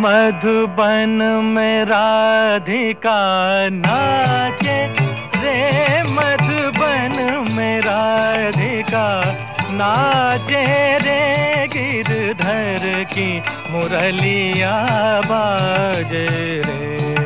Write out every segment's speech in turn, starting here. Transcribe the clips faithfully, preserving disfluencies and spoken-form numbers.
मधुबन में राधिका नाचे रे, मधुबन में राधिका नाचे रे, गिरधर की मुरलिया बाजे रे।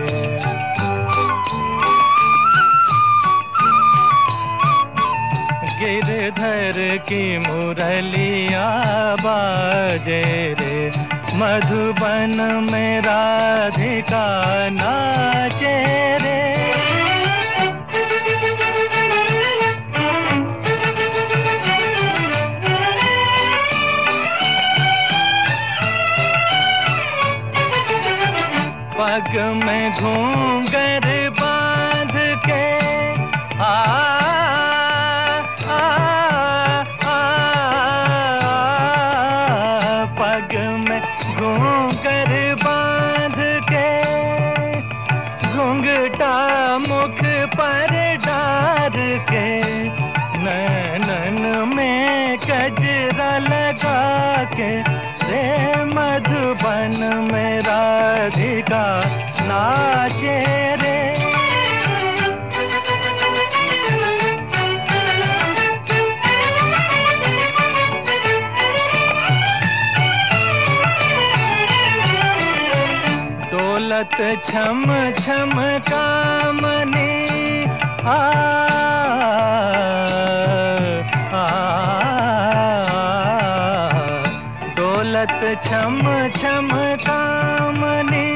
गिरधर की मुरलिया बाजे रे, मधुबन में राधिका नाचे रे। पग में घूंघर बांध के आ, आ, आ, आ पग में घूंघर बांध के, घूंघटा मुख पर डार के, नैनन में कजरा लगा के रे, मधुबन में राधिका नाचे रे। दौलत छम छम कामनी आ, आ, दौलत छम छम कामनी,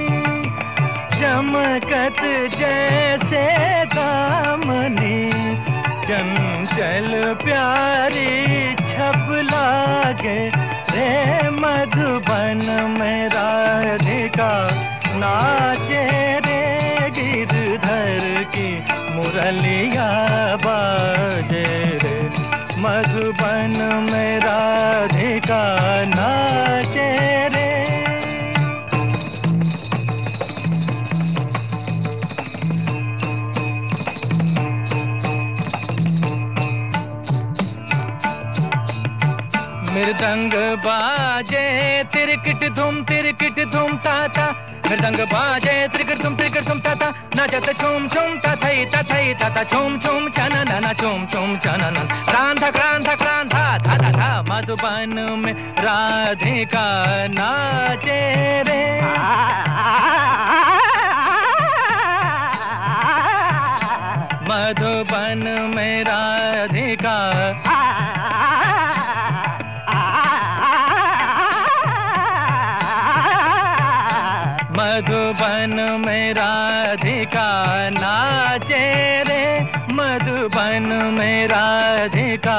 चमकत जैसे दामनी, चंचल प्यारी छप लागे रे, मधुबन में राधिका नाचे रे, गिरधर की मुरलिया बाजे रे, मधुबन में राधिका नाचे रे। मृदंग बाजे तिरकिट धूम तिरकिट धूम ताता, मृदंग बाजे तिरकिट धूम तिरकिट धूम ताता, नाचत छूम छूम तथई तथई तथा छूम छूम चनन छूम छूम चनन, क्रांता क्रांता क्रांता धा धा धा, मधुबन में राधिका नाचे रे। मधुबन में राधिका मधुबन में राधिका नाचे रे, मधुबन में राधिका।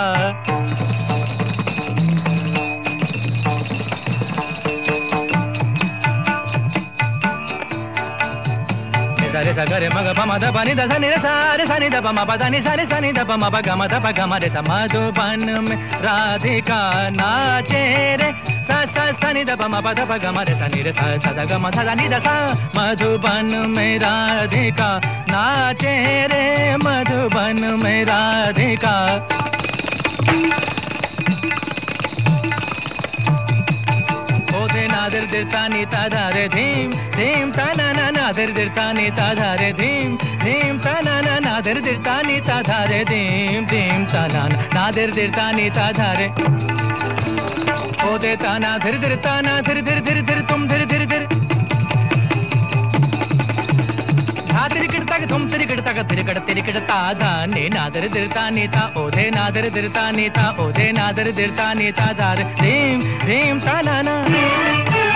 सारे सागरे मग पम ध पनि ध नि रे सारे सनि ध पम प ध नि सारे सनि ध पम प ग म ध प ग म रे सा, मधुबन में राधिका नाचे रे, सा सा सनि ध पम प ध प ग म रे सा नि रे सा सा ध ग म ध नि ध सा, मधुबन में राधिका नाचे रे, मधुबन में राधिका। ओधे नादर दिरता नीता धारे धीम धीम तना ना नादर दिरता नीता धारे धीम धीम तना ना नादर दिरता नीता धारे धीम धीम तना नादर दिरता नीता धारे। ओधे ताना धीर धीर ताना धीर धीर धीर धीर तुम धीर धीर धीर, धा तिरकिट तक तुम तिरकिट तक तिरकिट तिरकिट ता धा ने नादर दिरता नीता, ओधे नादर दिरता नीता, ओधे नादर दिरता नीता धारे धीम धीम ता ना ना।